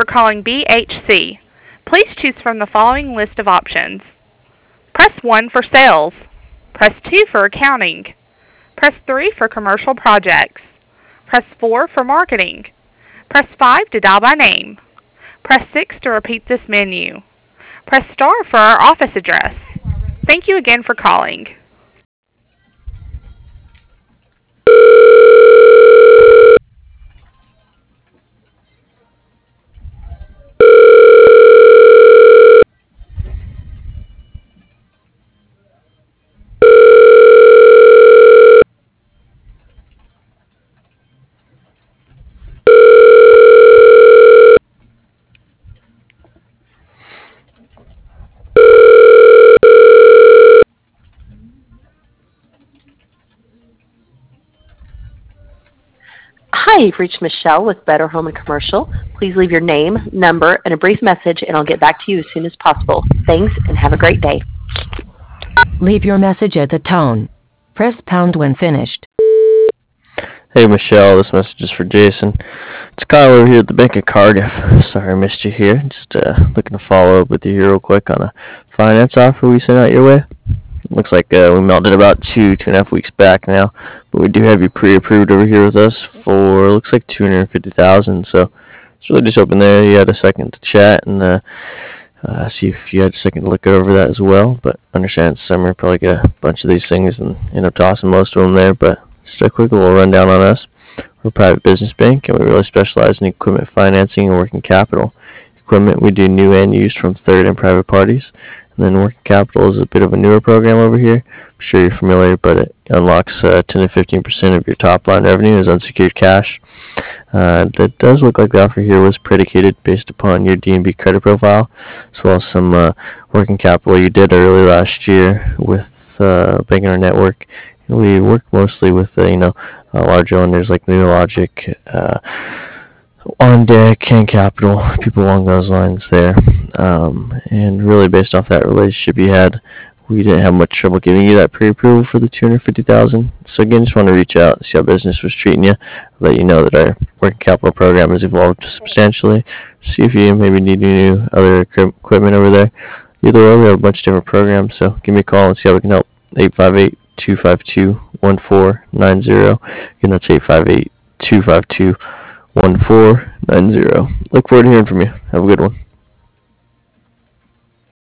for calling BHC. Please choose from the following list of options. Press 1 for sales. Press 2 for accounting. Press 3 for commercial projects. Press 4 for marketing. Press 5 to dial by name. Press 6 to repeat this menu. Press star for our office address. Thank you again for calling. Hi, you've reached Michelle with Better Home and Commercial. Please leave your name, number, and a brief message, and I'll get back to you as soon as possible. Thanks, and have a great day. Leave your message at the tone. Press pound when finished. Hey Michelle, this message is for Jason. It's Kyle over here at the Bank of Cardiff. Sorry I missed you here. Just looking to follow up with you here real quick on a finance offer we sent out your way. Looks like we mailed it about 2.5 weeks back now, but we do have you pre-approved over here with us for looks like $250,000. So it's really just hoping there you had a second to chat and see if you had a second to look over that as well. But understand it's summer, probably get a bunch of these things and end up tossing most of them there. But just a quick little rundown on us. We're a private business bank, and we really specialize in equipment financing and working capital. Equipment we do new and used from third and private parties. And then working capital is a bit of a newer program over here. I'm sure you're familiar, but it unlocks 10 to 15% of your top line revenue as unsecured cash. That does look like the offer here was predicated based upon your D&B credit profile, as well as some working capital you did early last year with Banking Our Network. We work mostly with larger lenders like NewLogic, On Deck, and Capital, people along those lines there. And really based off that relationship you had, we didn't have much trouble giving you that pre-approval for the $250,000. So again, just want to reach out and see how business was treating you. Let you know that our working capital program has evolved substantially. See if you maybe need any new other equipment over there. Either way, we have a bunch of different programs, so give me a call and see how we can help. 858-252-1490. Again, that's 858-252-1490. Look forward to hearing from you. Have a good one.